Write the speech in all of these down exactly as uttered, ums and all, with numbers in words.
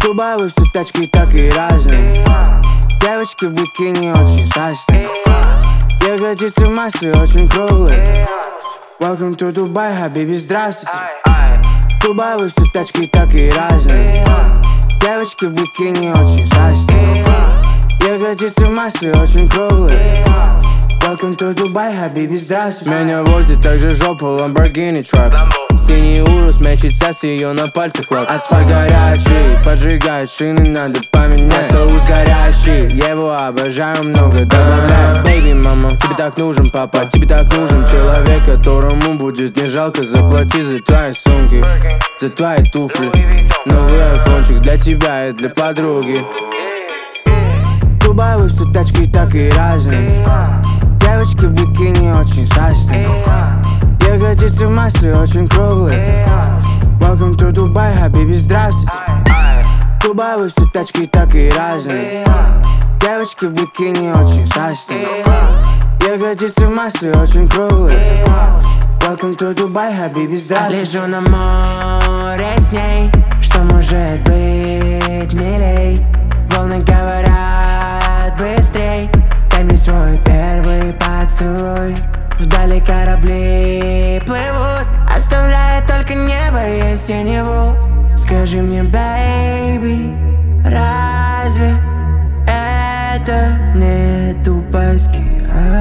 Дубай, вы все тачки такие разные. Девочки в бикини очень сасные. Ягодицы в масле очень круглые. Welcome to Dubai, хабиби, здравствуйте. Дубай, вы все тачки такие разные. Девочки в бикини очень сасные. Ягодицы в масле очень круглые. Welcome to Dubai, хабиби, здравствуйте. Меня возит также жопа Lamborghini трак. Синий урус мечется с ее на пальцах лак. Асфальт горячий, поджигает шины, надо поменять. Соус горящий, я его обожаю, много добавляю. Baby, мама, тебе так нужен папа, тебе так нужен человек, которому будет не жалко. Заплати за твои сумки, за твои туфли. Новый айфончик для тебя и для подруги. Дубай, вы все тачки такие разные. Девочки в бикини очень сасные. Ягодицы в масле очень круглые. Welcome to Dubai, хабиби, здравствуйте. Дубай, вы все тачки такие разные. Девочки в бикини очень сасные. Ягодицы в масле очень круглые. Welcome to Dubai, хабиби, здравствуйте. Лежу на море с ней, что может быть милей. Волны говорят быстрей, дай мне свой первый поцелуй. Вдали корабли плывут, оставляя только небо и синеву. Скажи мне, бэйби, разве это не тупость?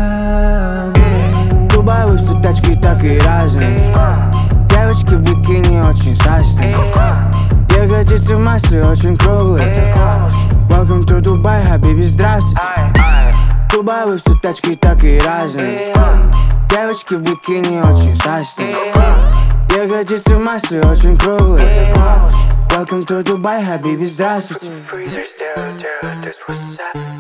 Дубай, вы все тачки такие разные. Девочки в бикини очень сасные. Ягодицы в масле очень круглые. Welcome to Dubai, хабиби, здравствуйте. Дубай, вы все тачки такие разные. Девочки в бикини очень сасные. Ягодицы в масле очень круглые. Welcome to Dubai, хабиби, здравствуйте. Freezer, still, this was up.